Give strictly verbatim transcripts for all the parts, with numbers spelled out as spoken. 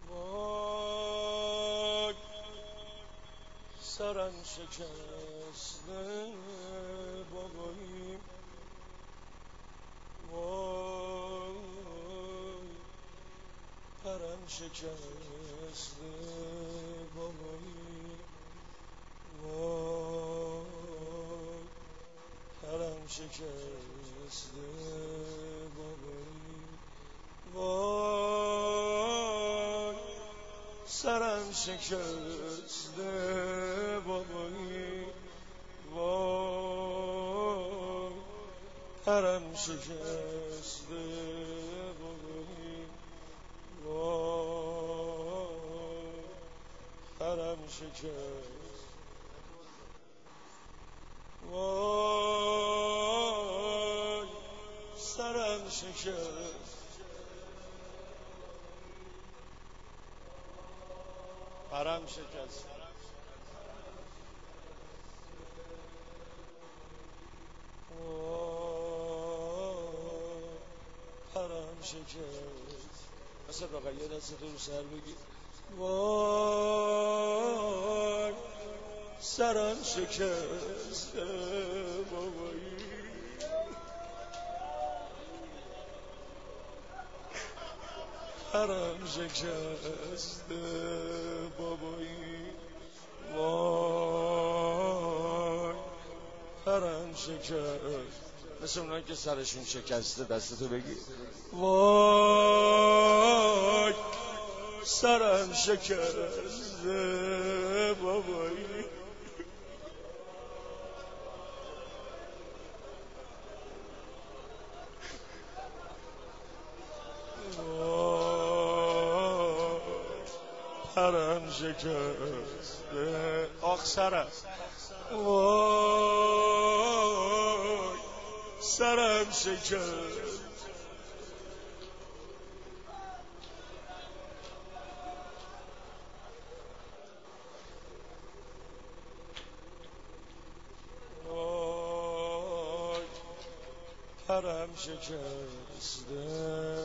وای سرم شکسته بابایی، وای پرم شکسته بابایی، وای پرم شکسته بابایی، وای سرم شکسته بابایی، وای پرم شکسته بابایی، وای پرم شکسته، وای سرم شکست، پرم شکست، وای پرم شکست. مثل بقیه یه دست تو رو سر بگی. وای سرم شکست بابایی، پرم شکست بابایی، وای پرم شکست. مثل اونایی که سرشون شکسته دستتو بگی. وای سرم شکست بابایی، پرم شکسته. آخ سرم، وای سرم شکست، وای پرم شکسته.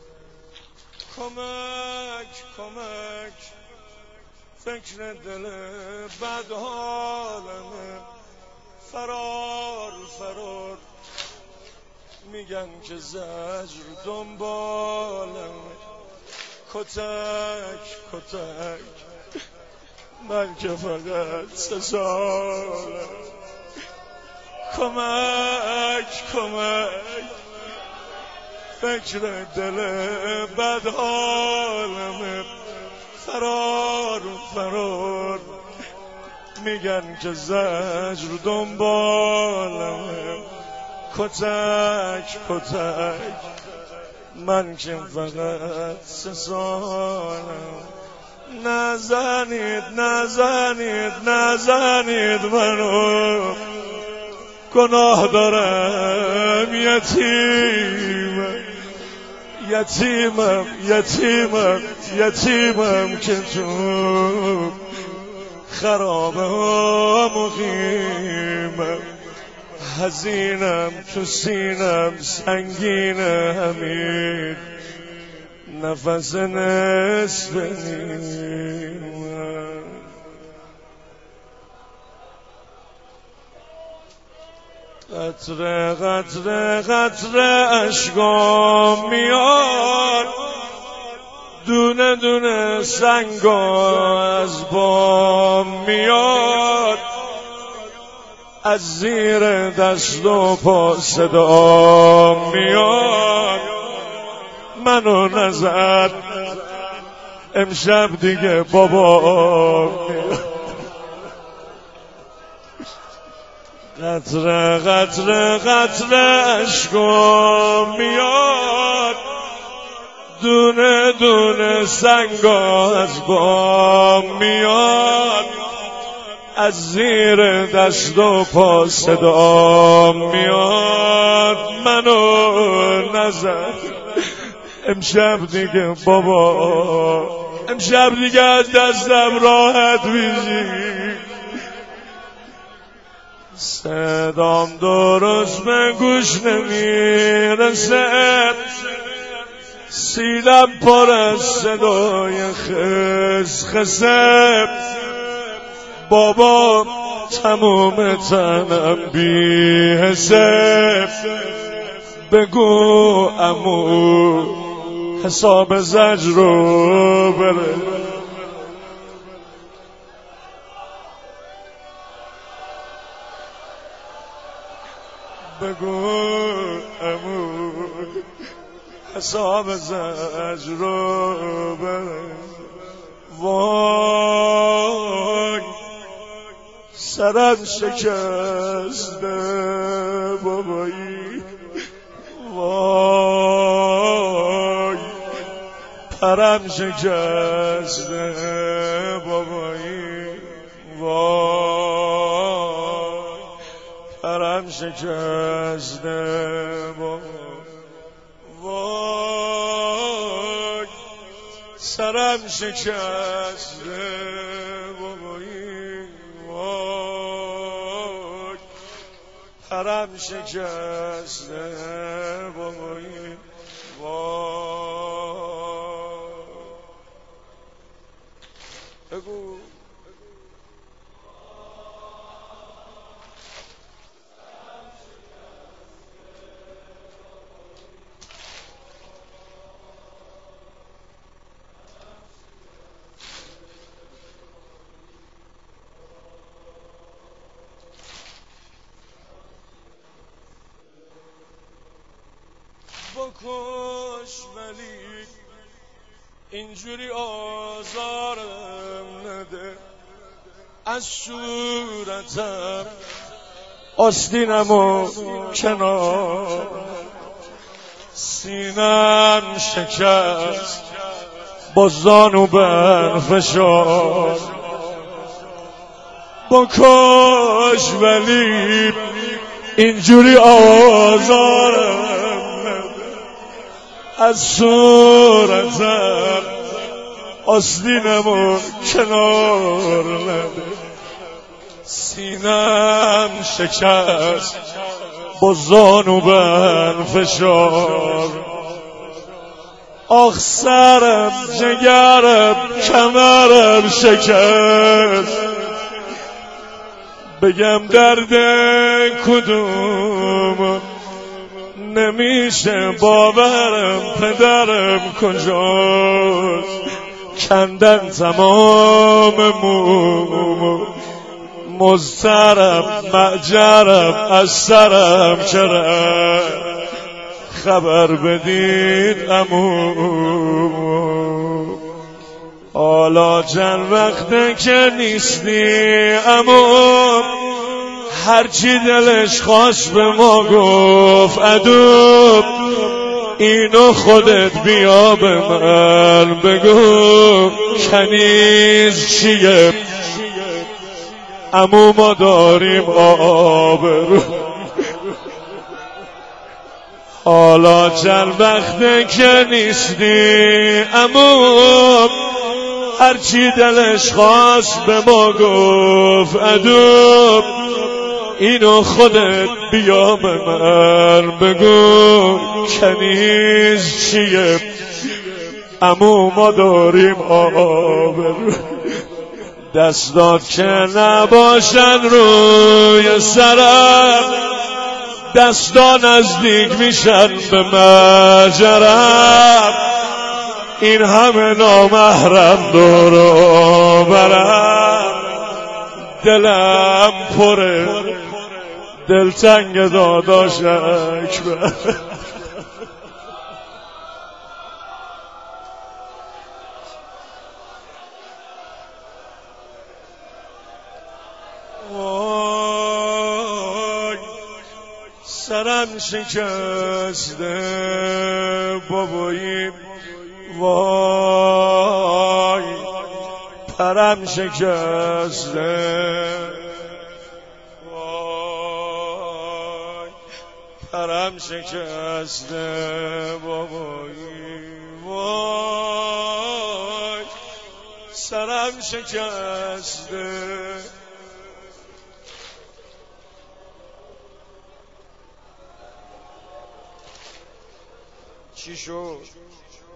کمک کمک فکر دل بد حالمه، فرار فرار میگن که زجر دنبالمه، کتک کتک من که فقط سه سالم، کمک کمک فکر دل بد حالمه، فرار فرار میگن که زجر دنبالمه، کتک کتک من که فقط سه سالم. نزنید نزنید نزنید منو، گناه دارم، یتیمم یتیمم یتیمم یتیمم که تو خرابه ها مقیمم، حزینم تو سینم سنگینه همین نفس نصف نیمم. قطره قطره قطره اشکام میاد، دونه دونه سنگا از بام میاد، از زیر دست و پا صدا میاد، منو نزد امشب دیگه بابا میاد. قطره قطره قطره اشکام میاد، دونه دونه سنگا از بام میاد، از زیر دست و پا صدا میاد، منو نزد امشب دیگه بابا، امشب دیگه از دستم راحت میشی. صدام درست به گوش نمیرسه، سینم پر از صدای خس خسه بابا تموم تنم بی حسه بگو عمو حساب زجر رو بره بگو عمو حساب زجر رو بره وای سرم شکسته بابایی وای پرم شکسته بابایی وای پرم شکسته بابایی وای سرم شکسته بابایی وای پرم شکسته بابایی وای بگو بکش ولی اینجوری آزارم نده از صورتم آستینمو کنار سینم شکست با زانو بر فشار بکش ولی اینجوری آزارم از صورتم آستینمو کنار نده سینم شکست با زانو بر فشار آخ سرم جگرم کمرم شکست بگم درد کدوم نمیشه باورم پدرم کجاست کندن تمام مومو مضطرم معجرم از سرم چرا خبر بدید عمو حالا چند وقته که نیستی عمو هرچی دلش خواست به ما گفت عدو اینو خودت بیا به من بگو کنیز چیه عمو ما داریم آبرو حالا چند وقته که نیستی عمو هرچی دلش خواست به ما گفت عدو اینو خودت بیا به من بگو کنیز چیه عمو ما داریم آبرو دستات که نباشن روی سرم دستا نزدیک میشن به مجرم این همه نامحرم دورو برم دلم پره دلتنگ داداش اکبر وای سرم شکسته بابایی وای پرم شکسته وای پرم شکسته بابایی وای سرم شکسته چی شد؟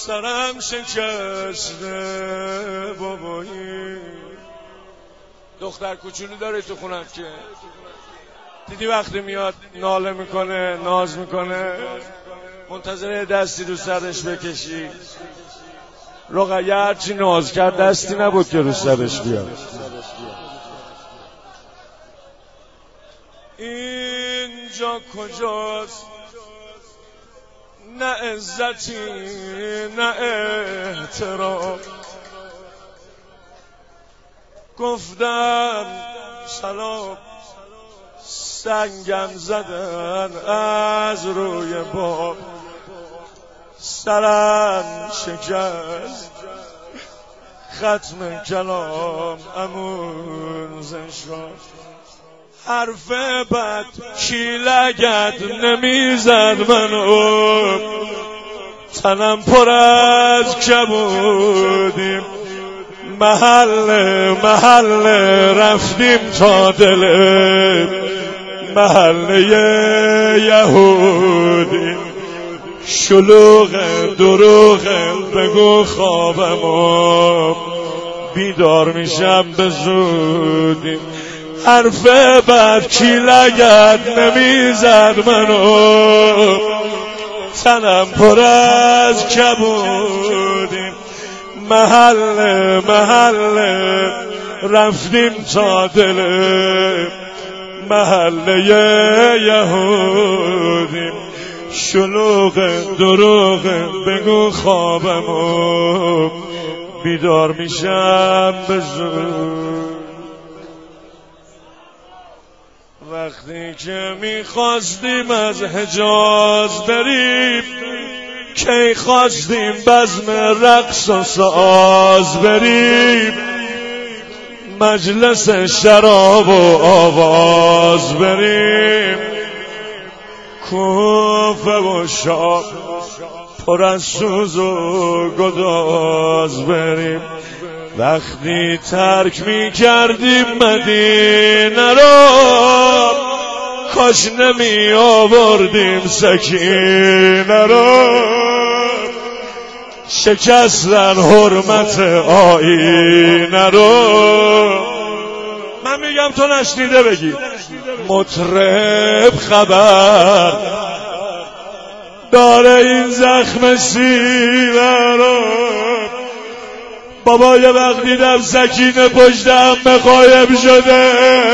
سرم شکسته بابایی. دختر کوچولو داره تو خونت که دیدی وقتی میاد ناله میکنه ناز میکنه منتظر دستی رو سرش بکشی. رقیه هرچی ناز کرد دستی نبود که رو سرش بیاد. اینجا کجاست؟ نه عزتی نه احترام. گفتم سلام سنگم زدن از روی باب. سرم شکست ختم کلام امون شد. حرف بد کی لگد نمیزد منو. تنم پر از کبودیم محل محل رفتیم تا دل محله یهودی. شلوغ دروغ بگو خوابم بیدار میشم به زودی. حرف بد کی لگد نمیزد منو. تنم پر از کبودیم محل محل رفتیم تا دل محله یهودیم. شلوغ دروغ بگو خوابم بیدار میشم به زود. وقتی که میخواستیم از حجاز بریم کی خواستیم بزم رقص و ساز بریم. مجلس شراب و آواز بریم. کوفه و شام پر از سوز و گداز بریم. وقتی ترک می کردیم مدینه رو کاش نمی آوردیم سکینه رو. شکستن حرمت آینه رو. من میگم تو نشنیده بگی. مطرب خبر داره این زخم سینه رو. بابا یه وقت دیدم سکینه پشت عمه قایم شده.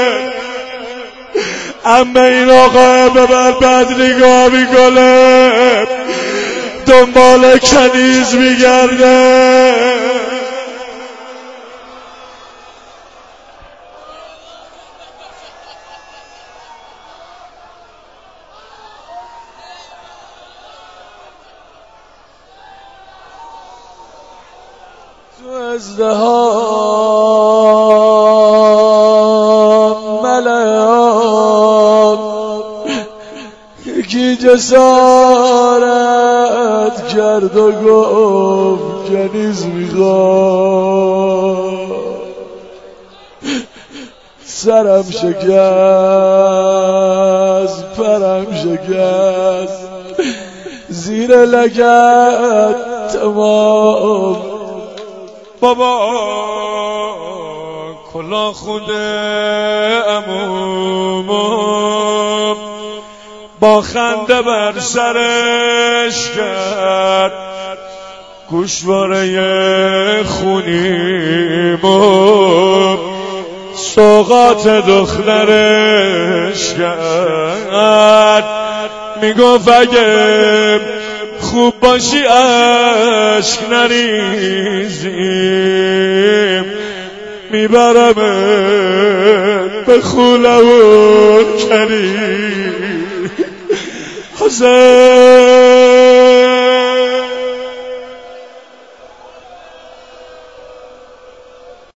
عمه این آقا به من بد نگاه میکنه دنبال کنیز میگرده. تو ازدهام ملعان یکی جسارت کرد و گفت کنیز میخواد. سرم شکست پرم شکست زیر لگد تمام. بابا کلا خود عمومم با خنده بر سرش کرد گوشواره خونیمو سوغات دخترش کرد. میگفت اگه خوب باشی عشق نریزیم میبرم به خونه و کنی. حسین